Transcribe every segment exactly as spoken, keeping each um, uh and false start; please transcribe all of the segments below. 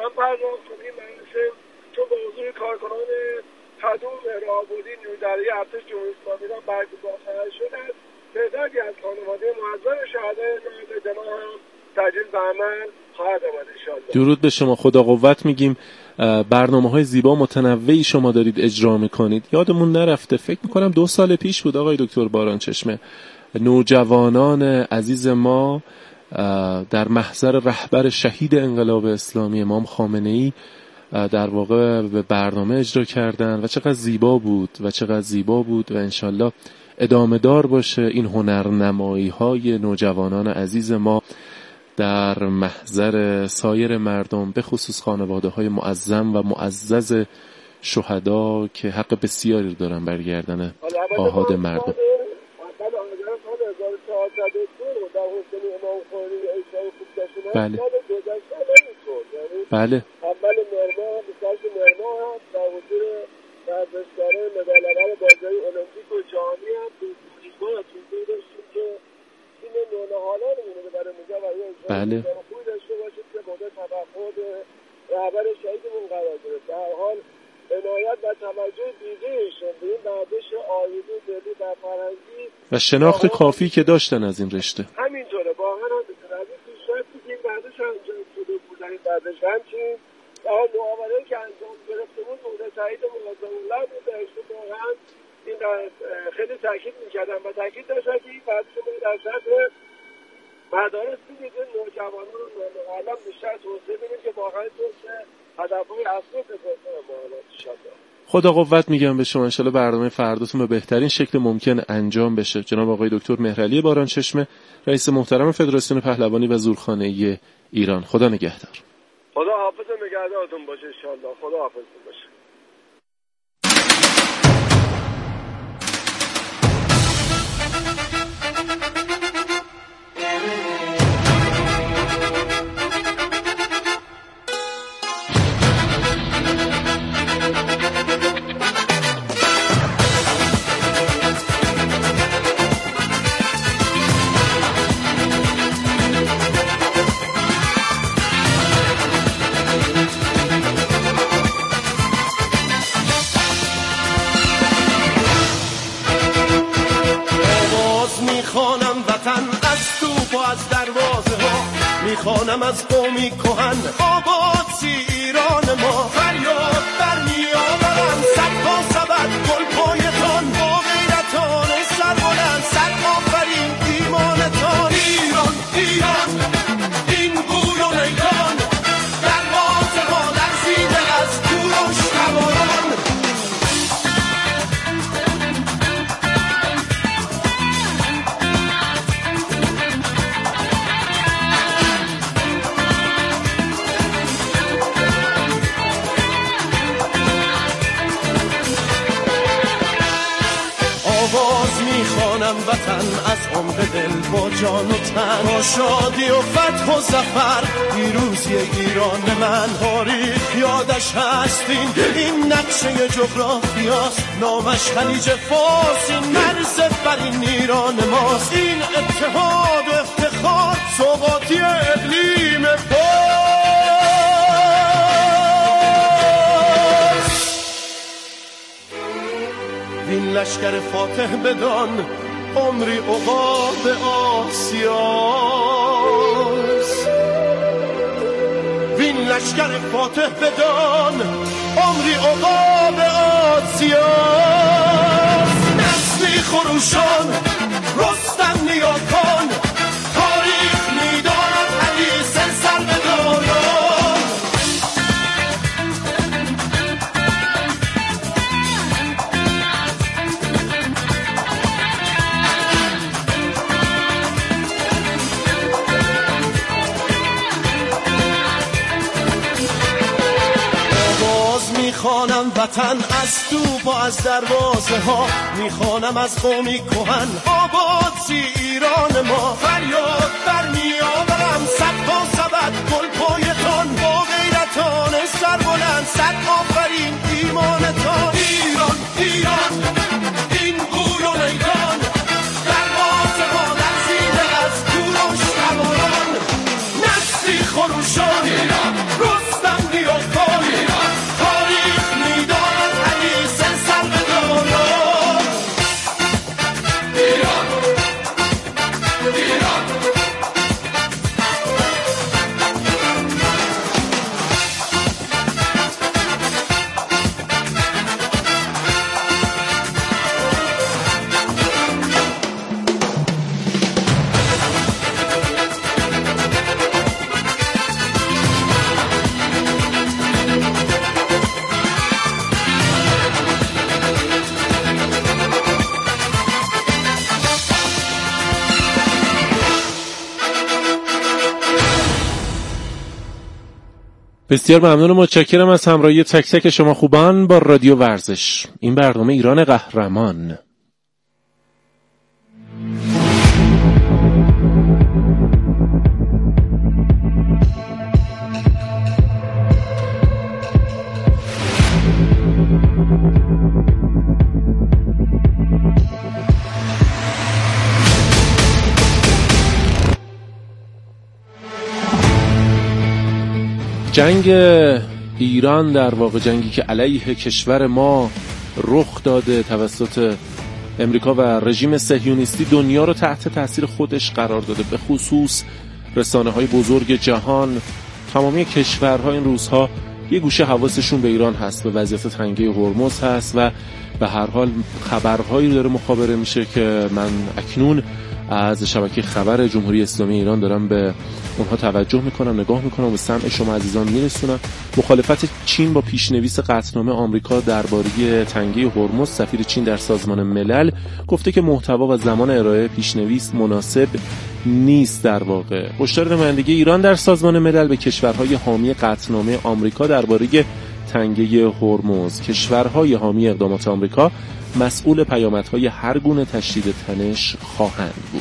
هم پرداخت کنیم. مثل چون به حضور کارکنان خدوم راهبردی نیودرهی ارتش جمهوری اسلامی ایران برگزار خواهد شد است. تعدادی از خانواده معذر شهدای نایب جناح هم تجهیز به عمل خواهد آمد انشاءالله. درود به شما، خدا قوت میگیم. برنامه‌های زیبا متنوعی شما دارید اجرا میکنید. یادمون نرفته، فکر میکنم دو سال پیش بود آقای دکتر بارانچشمه، نوجوانان عزیز ما در محضر رهبر شهید انقلاب اسلامی امام خامنه‌ای در واقع به برنامه اجرا کردن و چقدر زیبا بود و چقدر زیبا بود و انشالله ادامه دار باشه این هنرنمایی های نوجوانان عزیز ما در محضر سایر مردم، به خصوص خانواده های معظم و معزز شهدا که حق بسیاری دارن برگردن آحاد مردم. بله بله اول مرماه به سالت مرماه هم در حضور ورزشکاران مدال‌آور بازی‌های المپیک و جهانی هم ما توضیح داشتیم که این نونهالانمونه که برای میگه و یه بله خوبی داشته باشید که مورد توقع رهبر شهیدمون قرار گرفت. در حال عنایت و توجه ویژه‌ایشون به این ورزش عالی‌دو ملی و فرهنگی و شناخت کافی که داشتن از این رشته همینطوره. واقعا هم بسید از این پیشرفتی که این ورزش انجام شده بود در این ورزش همچین در معاونه‌ای که انجام گرفته بود مورد تایید معظم الله بود. درشون واقعا این خیلی تاکید می‌کردن و تاکید داشتن که این ورزش ما در سطح مدارس دیگه نوجوانان رو نونهالان بیشتر توسعه بدیم که واقعا توسعه هدف‌های اصلی بسازن معاملات شده. خدا قوت میگم به شما، انشالله برنامه فرداتون به بهترین شکل ممکن انجام بشه. جناب آقای دکتر مهرعلی بارانچشمه، رئیس محترم فدراسیون پهلوانی و زورخانه‌ای ایران، خدا نگهدار. خدا حافظ نگهدارتون باشه انشالله. خدا حافظتون باشه. میخوانم از قومی کهن آباد سی ایران ما، فریاد بر میآورم صدها سبد گل پایتان با غیرتان سربلند صد آفرین ایمانتان. ایران ایران این گور و میدان دروازه ها لرزیده از کوروش سواران. وطن از عمق دل با جان و تن، با شادی و فتح و ظفر پیروزی ایران من. تاریخ یادش هستین این نقشه جغرافیاست، نامش خلیج فارس، این مرز بر این ایران ماست. این اتحاد و افتخار سوقاتی اقلیم پاس. این لشکر فاتح بدان عمری عقاب آسیاست. وین لشکر فاتح بدان عمری عقاب آسیاست. نسلی خروشان رستم نیاکان تاریخ میداند حدیث سر به داران. میخوانم وطن از تو با از دروازه ها، میخوانم از قومی کهن آباد سی ایران ما. فریاد بر میآورم صدها سبد گل پایتان با غیرتان سربلند صد آفرین ایمانتان. ایران ایران این گور و میدان دروازه ها لرزیده از کوروش سواران. نسلی خروشان رستم بسیار ممنون و متشکرم از همراهی تک تک شما خوبان با رادیو ورزش. این برنامه ایران قهرمان. جنگ ایران در واقع جنگی که علیه کشور ما رخ داده توسط امریکا و رژیم صهیونیستی دنیا رو تحت تاثیر خودش قرار داده، به خصوص رسانه‌های بزرگ جهان. تمامی کشورها این روزها یه گوشه حواسشون به ایران هست، به وضعیت تنگه هرمز هست و به هر حال خبرهایی داره مخابره میشه که من اکنون از شبکه خبر جمهوری اسلامی ایران دارم به اونها توجه میکنم، نگاه میکنم و به سمع شما عزیزان میرسونم. مخالفت چین با پیشنویس قطعنامه آمریکا درباره تنگه هرمز، سفیر چین در سازمان ملل گفته که محتوا و زمان ارائه پیشنویس مناسب نیست. در واقع هشدار نمایندگی ایران در سازمان ملل به کشورهای حامی قطعنامه آمریکا درباره تنگه هرمز. کشورهای حامی اقدامات آمریکا مسئول پیامدهای هر گونه تشدید تنش خواهند بود.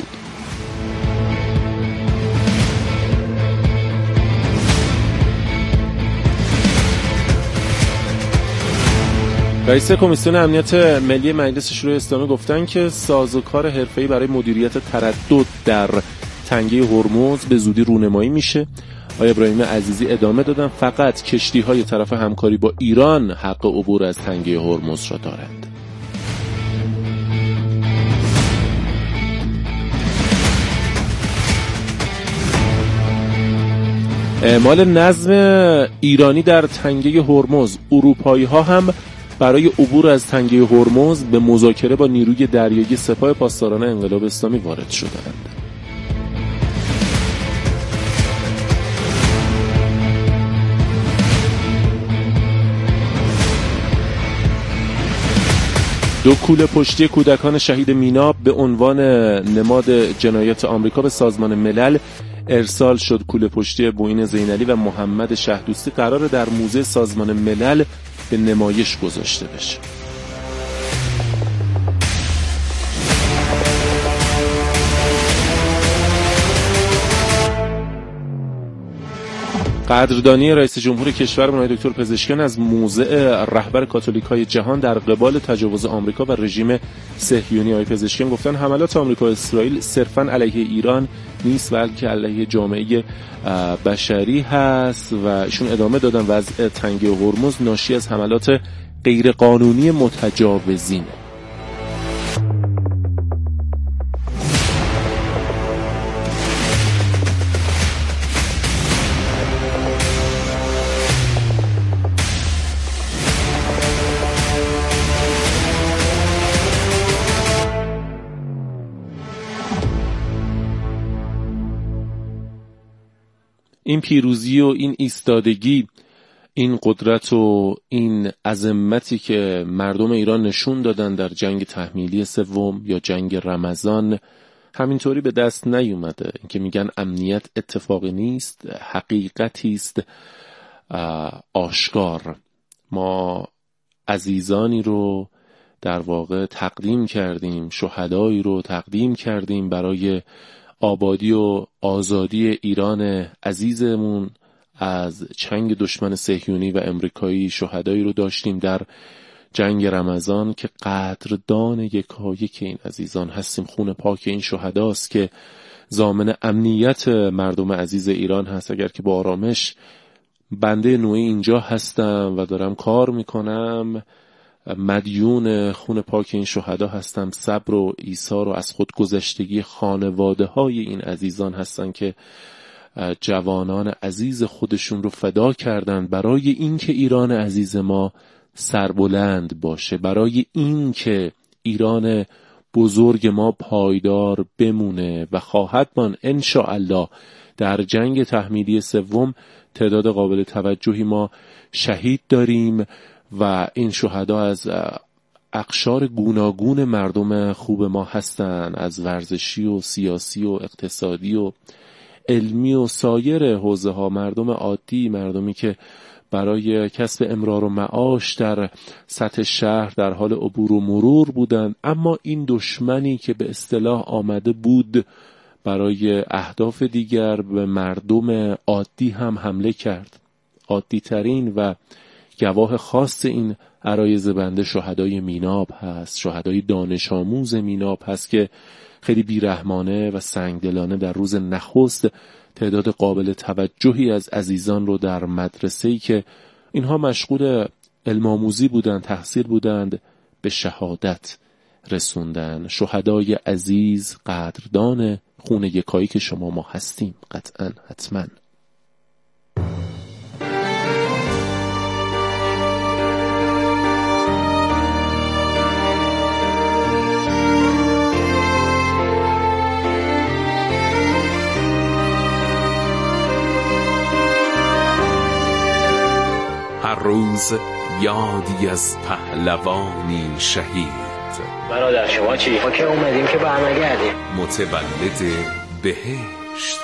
رئیس کمیسیون امنیت ملی مجلس شورای اسلامی گفتن که سازوکار حرفه‌ای برای مدیریت تردد در تنگه هرمز به زودی رونمایی میشه. آقای ابراهیم عزیزی ادامه دادن فقط کشتی‌های طرف همکاری با ایران حق عبور از تنگه هرمز را دارند. اعمال نظم ایرانی در تنگه هرمز. اروپایی‌ها هم برای عبور از تنگه هرمز به مذاکره با نیروی دریایی سپاه پاسداران انقلاب اسلامی وارد شدند. دو کوله پشتی کودکان شهید میناب به عنوان نماد جنایت آمریکا به سازمان ملل ارسال شد. کوله پشتی بوئین زینعلی و محمد شهدوستی قرار در موزه سازمان ملل به نمایش گذاشته بشه. قدردانی رئیس جمهور کشور آقای دکتر پزشکیان از موضع رهبر کاتولیک‌های جهان در قبال تجاوز آمریکا و رژیم صهیونی. آقای پزشکیان گفتن حملات آمریکا و اسرائیل صرفاً علیه ایران نیست بلکه علیه جامعه بشری هست و ایشون ادامه دادن وضع تنگه هرمز ناشی از حملات غیرقانونی متجاوزین. این پیروزی و این ایستادگی، این قدرت و این عظمتی که مردم ایران نشون دادن در جنگ تحمیلی سوم یا جنگ رمضان همینطوری به دست نیومده. این که میگن امنیت اتفاقی نیست، حقیقتی است آشکار. ما عزیزانی رو در واقع تقدیم کردیم، شهدایی رو تقدیم کردیم برای آبادی و آزادی ایران عزیزمون از چنگ دشمن صهیونی و امریکایی. شهدایی رو داشتیم در جنگ رمضان که قدردان یکایک این عزیزان هستیم. خون پاک این شهداست که ضامن امنیت مردم عزیز ایران هست. اگر که با آرامش بنده نوعی اینجا هستم و دارم کار میکنم، مدیون خون پاک این شهدا هستم. صبر و ایثار و از خودگذشتگی خانواده های این عزیزان هستن که جوانان عزیز خودشون رو فدا کردن برای اینکه ایران عزیز ما سربلند باشه، برای اینکه ایران بزرگ ما پایدار بمونه و خواهد ماند ان شاء الله. در جنگ تحمیلی سوم تعداد قابل توجهی ما شهید داریم و این شهدا از اقشار گوناگون مردم خوب ما هستن، از ورزشی و سیاسی و اقتصادی و علمی و سایر حوزه ها، مردم عادی، مردمی که برای کسب امرار و معاش در سطح شهر در حال عبور و مرور بودند، اما این دشمنی که به اصطلاح آمده بود برای اهداف دیگر به مردم عادی هم حمله کرد. عادی ترین و گواه خاص این عرایض بنده شهدای میناب هست، شهدای دانش آموز میناب هست که خیلی بیرحمانه و سنگدلانه در روز نخست تعداد قابل توجهی از عزیزان رو در مدرسه‌ای که اینها مشغول علم آموزی بودند، تحصیل بودند، به شهادت رسوندن. شهدای عزیز قدردان خون یکایی که شما ما هستیم، قطعاً حتماً. هر روز یادی از پهلوانی شهید. برادر شما چی؟ ما که اومدیم که برنگردیم. متولد بهشت.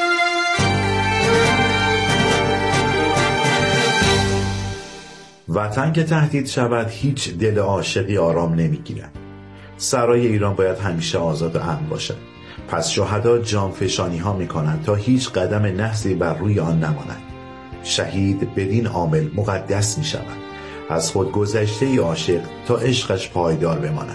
وطن که تهدید شود هیچ دل عاشقی آرام نمیگیرد. سرای ایران باید همیشه آزاد و امن باشد. پس شهدا جانفشانی ها میکنند تا هیچ قدم نحسی بر روی آن نماند. شهید بدین عامل مقدس می شود، از خود گذشته ای عاشق تا عشقش پایدار بماند.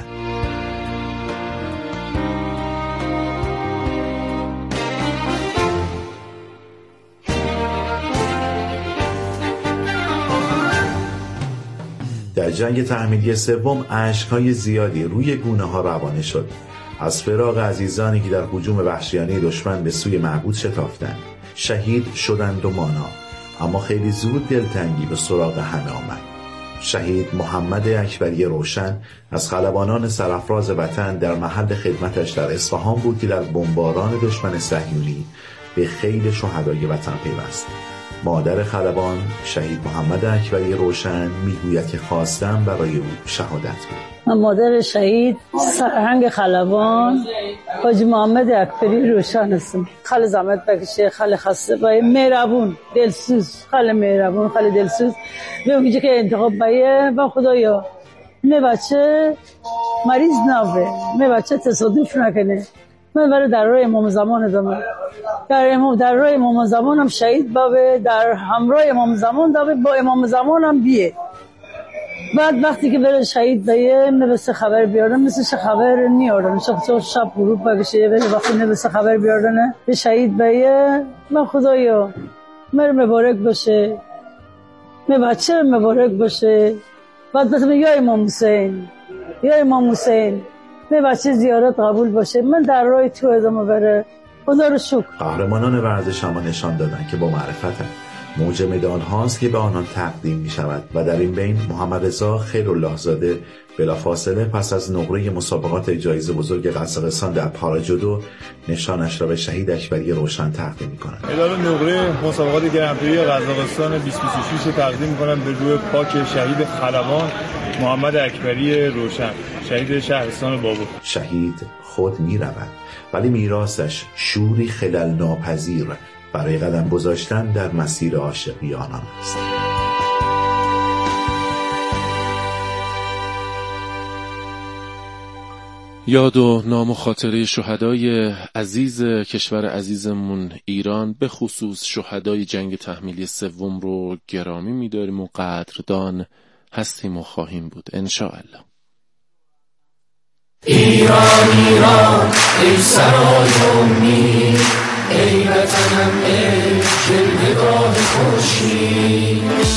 در جنگ تحمیلی سوم اشک‌های زیادی روی گونه ها روانه شد از فراق عزیزانی که در هجوم وحشیانه دشمن به سوی معبود شتافتند. شهید شدند و مانا، اما خیلی زود دلتنگی به سراغ همه آمد. شهید محمد اکبری روشن از خلبانان سرافراز وطن در محل خدمتش در اصفهان بود که در بمباران دشمن صهیونی به خیل شهدای وطن پیوست. مادر خلبان شهید محمد اکبری روشن میگوید که خواستم برای او شهادت بود. من مادر شهید سرهنگ خلبان حاجی محمد اکبری روشن هستم. خیلی زحمت بکشه، خیلی خسته باید، مهربون، دلسوز، خیلی مهربون، خیلی دلسوز. میگه که انتخاب باید و خدایا می بچه مریض نبه، می بچه تصادف نکنه. من برای در راه امام زمان دامه، در امام در راه امام زمان هم شهید باشه، در همراه امام زمان دامه، با امام زمان هم بیه. بعد وقتی که بره شهید بیه مثل خبر بیارن، مثل خبر نیارن، شب شب شب غروب بگشه بره وقتی مثل خبر بیارن به شهید بیه. من خدایا مر مبارک باشه، من بچه مبارک باشه. بعد بسم یا امام حسین، یا امام حسین، من بچه زیارت قبول باشه، من در راه تو ادامه بره. خدا رو شکر. قهرمانان ورزش اما نشان دادن که با معرفت موج مدال هاست که به آنان تقدیم می شود و در این بین محمد رضا خیرالله زاده بلافاصله پس از نقره مسابقات جایزه بزرگ قزاقستان در پاراجودو نشانش را به شهید اکبری روشن تقدیم می کند. مدال نقره مسابقات گرانپری قزاقستان بیست و بیست و شش تقدیم می کنم به روی پاک شهید خلبان محمد اکبری روشن، شهید شهرستان بابل. شهید خود می رود ولی میراثش شوری خلل ناپذیر برای قدم گذاشتن در مسیر عاشقی آنان است. یاد و نام و خاطره شهدای عزیز کشور عزیزمون ایران، به خصوص شهدای جنگ تحمیلی سوم رو گرامی می‌داریم و قدردان هستیم و خواهیم بود انشاءالله. ایران ایران ای سرای امید، ای وطنم ای جلوه‌گاه خورشید.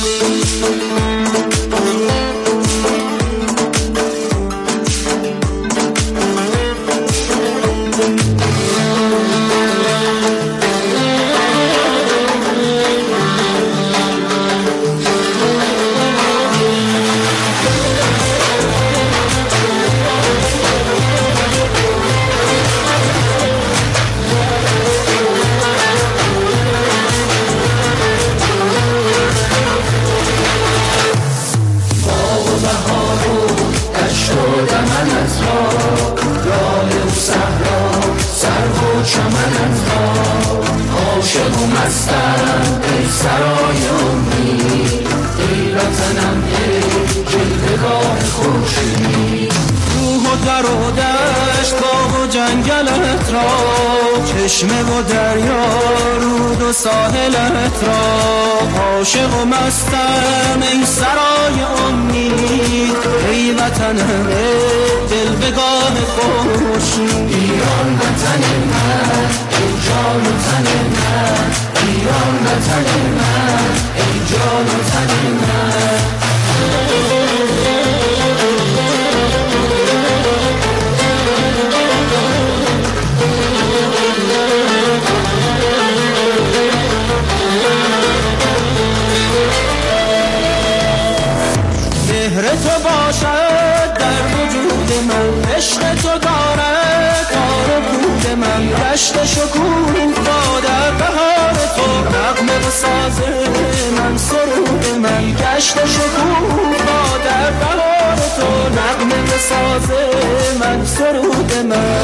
مستم ای سرای امید، ای وطنم ای جلوه‌گاه خورشید. روح و در و دشت باغ و جنگلت را، چشمه و دریا رود و ساحلت را، عاشق و مستم ای سرای امید، ای وطنم ای جلوه‌گاه خورشید. ایران وطن من ای جان و تن من، ایران وطن من ای جان و تن من. مهر تو باشد در وجود من، عشق تو دارد کار بود من، گشت شکوه با در بهار تو، نغمه و ساز من سرود من، گشت شکوه با در بهار تو، نغمه و ساز من سرود من.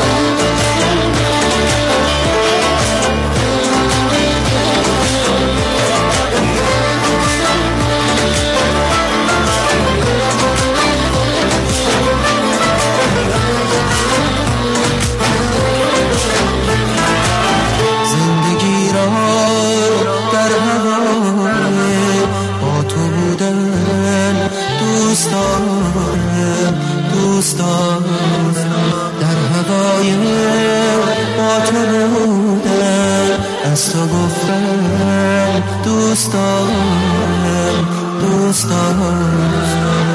دوست دارم در هوای با تو بودن، از تو گفتم دوست دارم دوست دارم.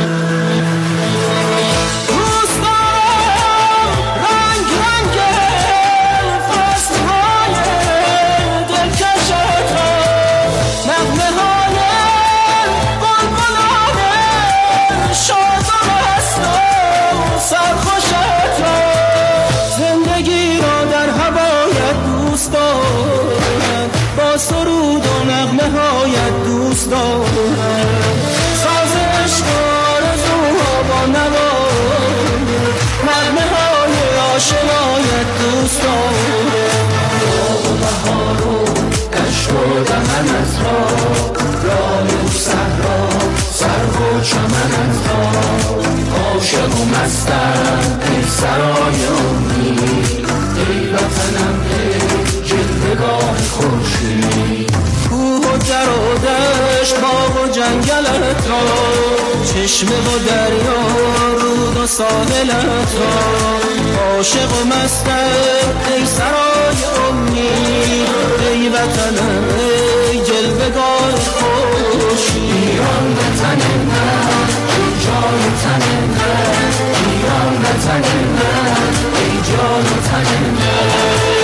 سرود و نغمه هایت دوست دارم، سازش آرزوها با نوای، نغمه های آشنایت دوست دارم. باغ و بهار و دشت و دمنت را، راه و صحرا سرو و چمنت را، عاشق و مستم ای سرای امید، ای وطنم ای جلوه‌گاه خورشید. کوه و در و دشت باغ و جنگلت را، چشمه و دریا رود و ساحلت را، عاشق و مستم ای سرای امید، ای وطنم ای جلوه‌گاه خورشید. ایران وطن من ای جان و تن من، ایران وطن من ای جان و تن من.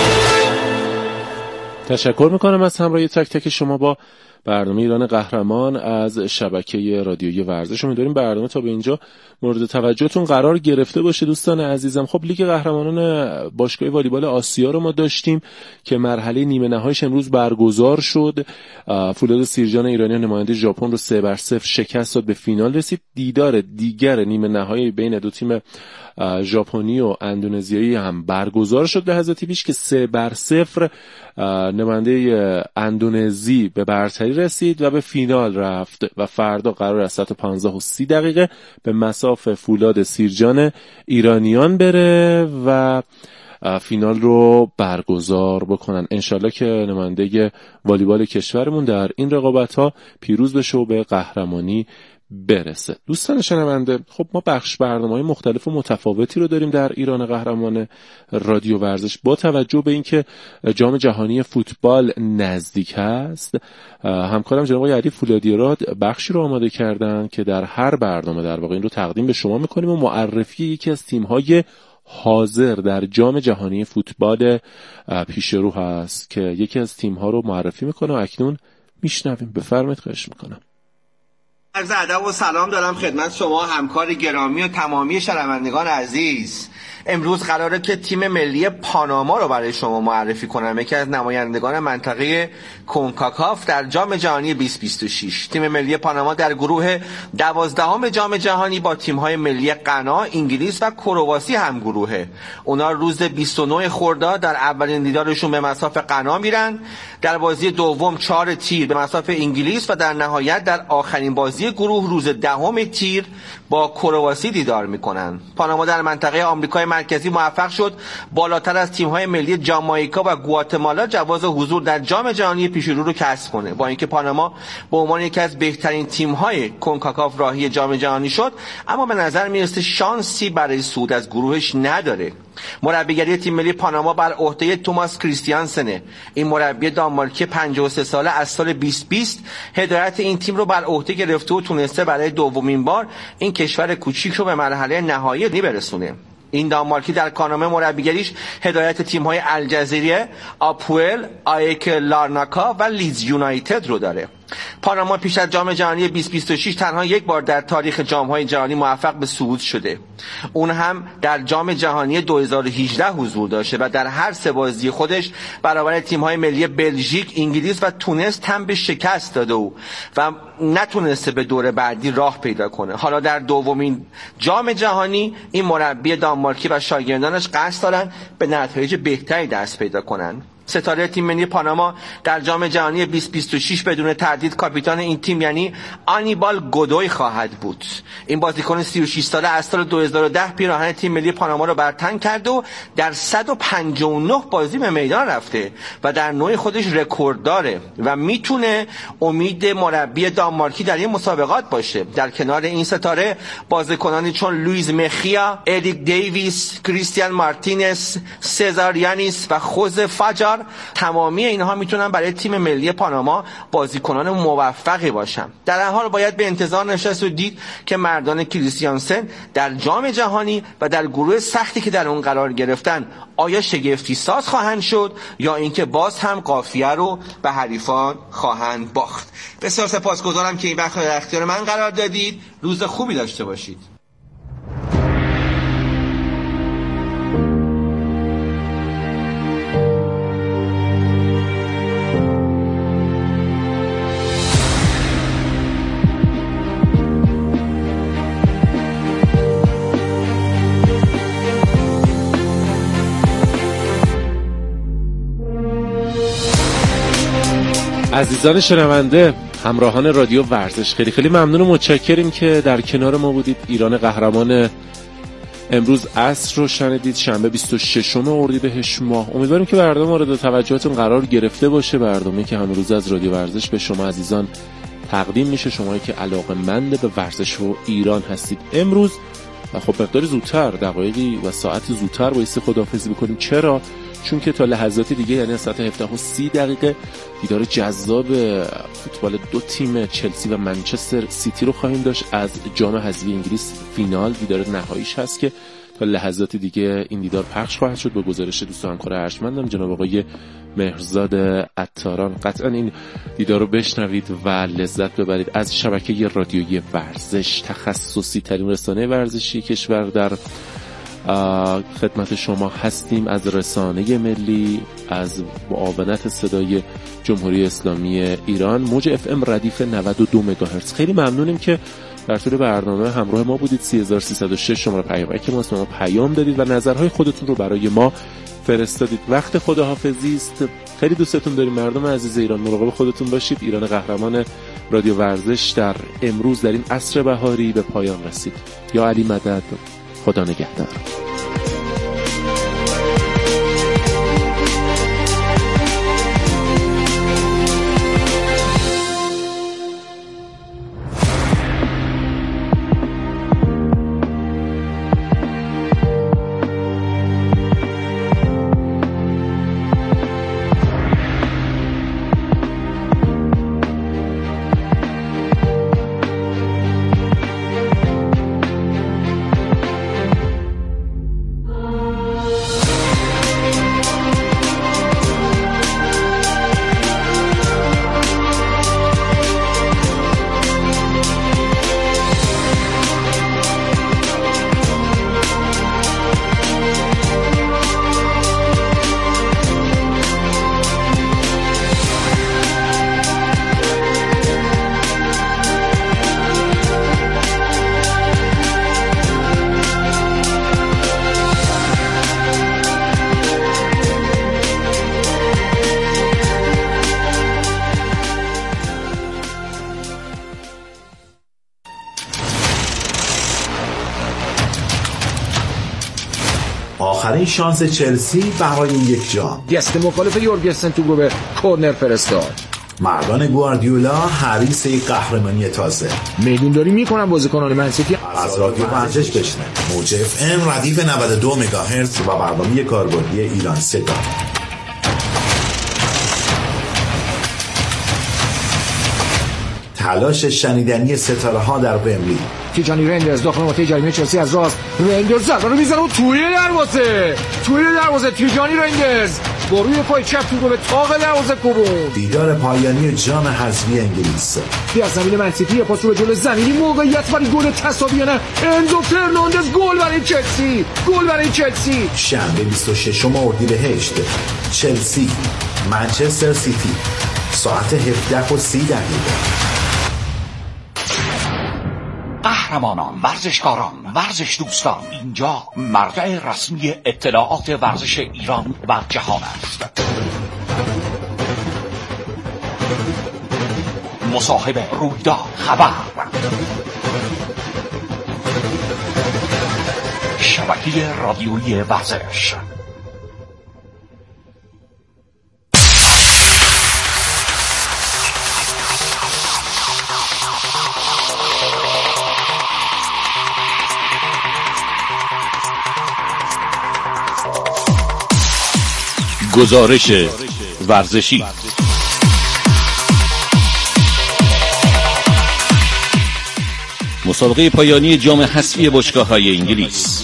تشکر میکنم از همراهی تک تک شما با برنامه ایران قهرمان از شبکه رادیویی ورزش. امیدواریم برنامه تا به اینجا مورد توجهتون قرار گرفته باشه دوستان عزیزم. خب لیگ قهرمانان باشگاه والیبال آسیا رو ما داشتیم که مرحله نیمه نهاییش امروز برگزار شد. فولاد سیرجان ایرانی نماینده ژاپن رو سه بر صفر شکست داد، به فینال رسید. دیدار دیگر نیمه نهایی بین دو تیم ژاپنی و اندونزیایی هم برگزار شد لحظاتی پیش که سه بر صفر نماینده اندونزی به برتری رسید و به فینال رفت و فردا قرار است ساعت پانزده و سی دقیقه به مصاف فولاد سیرجان ایرانیان بره و فینال رو برگزار بکنن. انشالله که نماینده والیبال کشورمون در این رقابت‌ها پیروز بشه و به قهرمانی برسه. دوستان شنونده، خب ما بخش برنامه‌های مختلف و متفاوتی رو داریم در ایران قهرمان رادیو ورزش. با توجه به اینکه جام جهانی فوتبال نزدیک هست، همکارم جناب آقای علی فولادیراد بخشی رو آماده کردن که در هر برنامه در واقع این رو تقدیم به شما می‌کنیم و معرفی یکی از تیم‌های حاضر در جام جهانی فوتبال پیش رو هست که یکی از تیم‌ها رو معرفی می‌کنه و اکنون میشنویم. بفرمایید، خواهش می‌کنم. عرض ادب و سلام دارم خدمت شما همکار گرامی و تمامی شنوندگان عزیز. امروز قراره که تیم ملی پاناما رو برای شما معرفی کنم، یکی از نمایندگان منطقه کنکاکاف در جام جهانی بیست و بیست و شش. تیم ملی پاناما در گروه دوازدهم جام جهانی با تیم‌های ملی غنا، انگلیس و کرواسی هم گروهه. اونا روز بیست و نه خرداد در اولین دیدارشون به مصاف غنا میرن، در بازی دوم چهار تیر به مصاف انگلیس و در نهایت در آخرین بازی گروه روز دهم تیر با کرواسی دیدار میکنن. پاناما در منطقه آمریکای مرکزی موفق شد بالاتر از تیم‌های ملی جامائیکا و گواتمالا جواز حضور در جام جهانی پیشرو رو کسب کنه. با اینکه پاناما به عنوان یکی از بهترین تیم‌های کنکاکاف راهی جام جهانی شد، اما به نظر میرسه شانسی برای صعود از گروهش نداره. مربیگری تیم ملی پاناما بر عهده توماس کریستیانسنه. این مربی دانمارکی پنجاه و سه ساله از سال بیست بیست هدایت این تیم رو بر عهده گرفته و تونسته برای دومین بار این کشور کوچیک رو به مرحله نهایی برسونه. این دانمارکی در کارنامه مربیگریش هدایت تیم‌های الجزیره، آپوئل، آیک لارناکا و لیدز یونایتد رو داره. پاناما پیش از جام جهانی بیست و بیست و شش تنها یک بار در تاریخ جام‌های جهانی موفق به صعود شده. اون هم در جام جهانی دو هزار و هجده حضور داشته و در هر سه بازی خودش برابر تیم‌های ملی بلژیک، انگلیس و تونس تن به شکست داده و و نتونسته به دور بعدی راه پیدا کنه. حالا در دومین جام جهانی این مربی دانمارکی و شاگردانش قصد دارن به نتایج بهتری دست پیدا کنن. ستاره تیم ملی پاناما در جام جهانی بیست و بیست و شش بدون تردید کاپیتان این تیم یعنی آنیبال گودوی خواهد بود. این بازیکن سی و شش ساله از سال دو هزار و ده پیراهن تیم ملی پاناما رو بر تن کرده و در صد و پنجاه و نه بازی به میدان رفته و در نوع خودش رکورد داره و میتونه امید مربی دانمارکی در این مسابقات باشه. در کنار این ستاره بازیکنانی چون لوئیز مخیا، اریک دیویس، کریستیان مارتینز، سزار یانیس و خوزه فاجار، تمامی اینها میتونن برای تیم ملی پاناما بازیکنان موفقی باشن. در هر حال باید به انتظار نشست و دید که مردان کریستیانسن در جام جهانی و در گروه سختی که در اون قرار گرفتن آیا شگفتی ساز خواهند شد یا اینکه باز هم قافیه رو به حریفان خواهند باخت. بسیار سپاسگزارم که این وقت در اختیار من قرار دادید. روز خوبی داشته باشید. عزیزان شنونده، همراهان رادیو ورزش، خیلی خیلی ممنون و متشکریم که در کنار ما بودید. ایران قهرمان امروز عصر رو شنیدید، شنبه بیست و ششم اردیبهشت ماه. امیدواریم که برنامه مورد توجهتون قرار گرفته باشه. برنامه‌ای که همین روز از رادیو ورزش به شما عزیزان تقدیم میشه، شمایی که علاقه‌مند به ورزش و ایران هستید. امروز و خب مقداری زودتر، دقایقی و ساعت زودتر بایستی خداحافظی بکنیم. چرا؟ چون که تا لحظاتی دیگه یعنی از ساعت هفده و سی دقیقه دیدار جذاب فوتبال دو تیم چلسی و منچستر سیتی رو خواهیم داشت از جام حذفی انگلیس. فینال دیدار نهاییش هست که تا لحظاتی دیگه این دیدار پخش خواهد شد. با گزارش دوست و همکار ارجمندم جناب آقای مهرزاد عطاران. قطعا این دیدار رو بشنوید و لذت ببرید از شبکه رادیویی ورزش، تخصصی ترین رسانه ورزشی کشور. در خدمت شما هستیم از رسانه ملی، از معاونت صدای جمهوری اسلامی ایران، موج اف ام ردیف نود و دو مگاهرتز. خیلی ممنونیم که در طول برنامه همراه ما بودید. سه هزار و سیصد و شش شماره پیامک ماست، ما پیام دادید و نظرهای خودتون رو برای ما فرستادید. وقت خداحافظی است. خیلی دوستتون داریم مردم عزیز ایران. مراقب خودتون باشید. ایران قهرمان رادیو ورزش در امروز در این عصر بهاری به پایان رسید. یا علی مدد. خدا نگهدار. آخرین شانس چلسی برای یک جام. دست مخالف یورگنسن تو گروه کورنر فرستاد. مردان گواردیولا حریص یک قهرمانی تازه. میدون داری میکنن بازیکنان منسیتی. از رادیو ورزش بشنه. موج اف ام ردیف نود و دو مگاهرتز و برنامه کاربردی ایران صدا. تلاش شنیدنی ستاره ها در ومبلی. تیجانی رندرز داخل منطقه جریمه چلسی از راست، رندرز ضربه رو میزنه و توی دروازه توی دروازه تیجانی رندرز با روی پای چپ تو به تاق دروازه کوبون. دیدار پایانی جام حذفی انگلیس. در زمین منسیتی پاس رو به جلو زمینی، موقعیت برای گل تساویانه. انزو فرناندز گل برای چلسی، گل برای چلسی. شنبه بیست و ششم اردیبهشت، چلسی منچستر سیتی، ساعت هفده و سی دقیقه. قهرمانان، ورزشکاران، ورزش دوستان، اینجا مرجع رسمی اطلاعات ورزش ایران و جهان است. مصاحبه، رویداد، خبر، شبکه رادیویی ورزش. گزارش ورزشی. مسابقه پایانی جام حذفی باشگاه‌های انگلیس.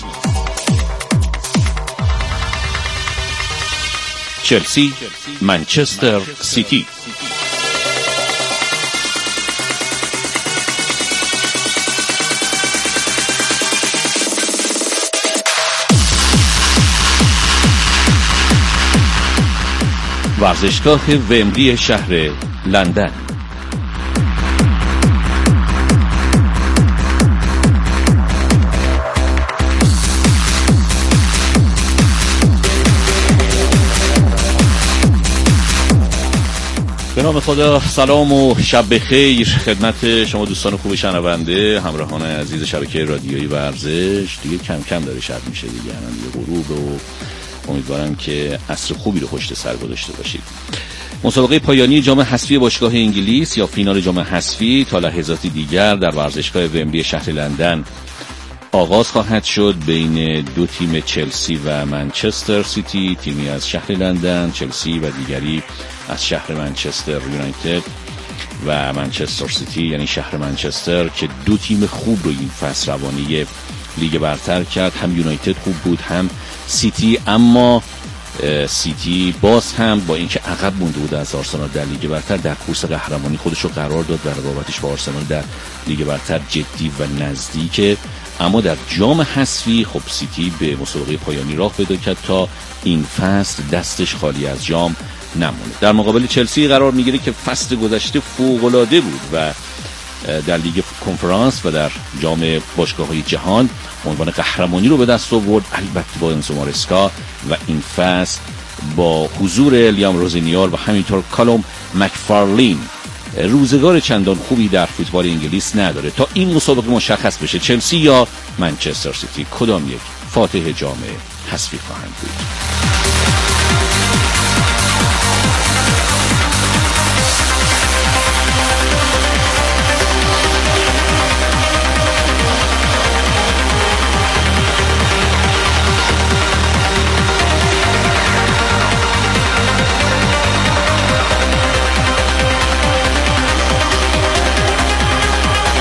چلسی منچستر سیتی. ورزشگاه ومبلی شهر لندن. به نام خدا، سلام و شب بخیر خدمت شما دوستان خوب شنونده، همراهان عزیز شبکه رادیویی ورزش. دیگه کم کم داره شب میشه دیگه، الان دیگه غروب و امیدوارم که عصر خوبی رو پشت سر گذاشته باشید. مسابقه پایانی جام حذفی باشگاه انگلیس یا فینال جام حذفی تا لحظاتی دیگر در ورزشگاه ومبلی شهر لندن آغاز خواهد شد بین دو تیم، چلسی و منچستر سیتی، تیمی از شهر لندن چلسی و دیگری از شهر منچستر یونایتد و منچستر سیتی یعنی شهر منچستر که دو تیم خوب رو این فصل روانی لیگ برتر کرد. هم یونایتد خوب بود هم سیتی، اما سیتی باز هم با اینکه عقب مونده بود از آرسنال در لیگ برتر، در کورس قهرمانی خودش رو قرار داد و رقابتش با آرسنال در لیگ برتر جدی و نزدیکه. اما در جام حذفی خب سیتی به مسابقه پایانی راه پیدا کرد تا این فصل دستش خالی از جام نمونه. در مقابل چلسی قرار میگیره که فصل گذشته فوق‌العاده بود و در لیگ کنفرانس و در جام باشگاه‌های جهان عنوان قهرمانی رو به دست آورد، البته با انزو مارسکا، و این فصل با حضور لیام روزینیار و همینطور کالوم مکفارلین روزگار چندان خوبی در فوتبال انگلیس نداره. تا این مسابقه مشخص بشه چلسی یا منچستر سیتی کدام یک فاتح جام حذفی خواهند بود.